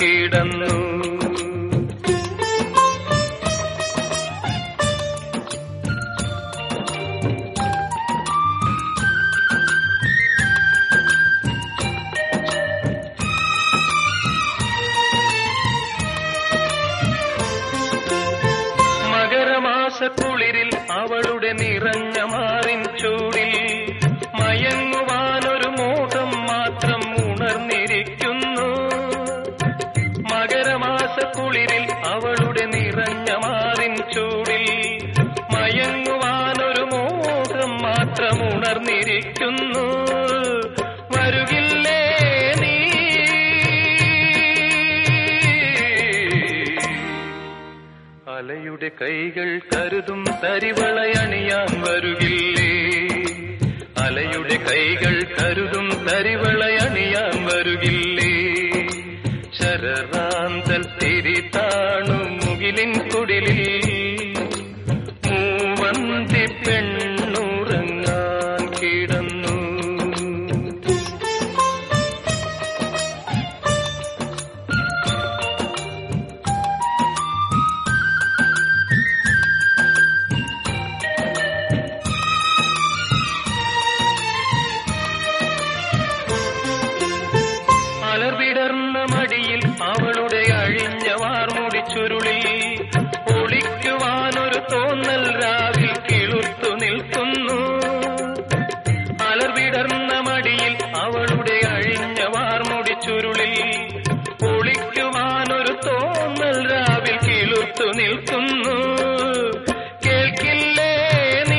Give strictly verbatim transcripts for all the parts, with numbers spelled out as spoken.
കിടന്നു. കുളിരിൽ അവളുടെ നിറഞ്ഞ മാറിൻ ചൂടിൽ മയങ്ങുവാനൊരു മോഹം മാത്രം ഉണർന്നിരിക്കുന്നു. മകരമാസ കുളിരിൽ അവളുടെ നിറഞ്ഞ മാറിൻ ചൂടിൽ മയങ്ങുവാനൊരു മോഹം മാത്രം ഉണർന്നിരിക്കുന്നു. വരുകില്ലേ നീ അലയുടെ കൈകൾ കരുതും തരിവളയണിയാൻ വരുകില്ലേ? അലയുടെ കൈകൾ കരുതും തരിവളയണിയാൻ വരുകില്ലേ? ശരറാന്തൽ തിരി താണു മുകിലിൻ കുടിലിൽ മൂവന്തി പെണ്ണുറങ്ങാൻ കിടന്നു. വിടർന്ന മടിയിൽ അവളുടെ അഴിഞ്ഞ വാർമുടി ചുരുളിൽ ഒളിക്കുവാനൊരു തോന്നൽ രാവിൽ കിളുർത്തു നിൽക്കുന്നു. അലർവിടർന്ന മടിയിൽ അവളുടെ അഴിഞ്ഞ വാർമുടി ചുരുളിൽ ഒളിക്കുവാനൊരു തോന്നൽ രാവിൽ കിളുർത്തു നിൽക്കുന്നു. കേൾക്കില്ലേ നീ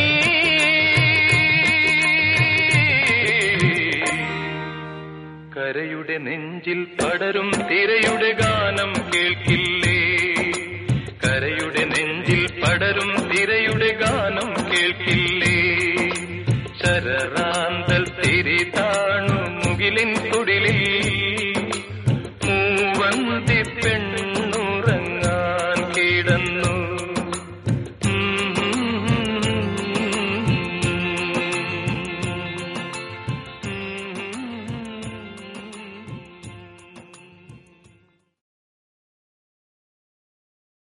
കരയുടെ നെഞ്ചിൽ പടരും തിരയുടെ ഗാനം കേൾക്കില്ലേ? കരയുടെ നെഞ്ചിൽ പടരും തിരയുടെ ഗാനം കേൾക്കില്ലേ? ശരറാന്തൽ തിരി താണു മുകിലിൻ കുടിലിൽ മൂവന്തി പെണ്ണുറങ്ങാൻ കിടന്നു.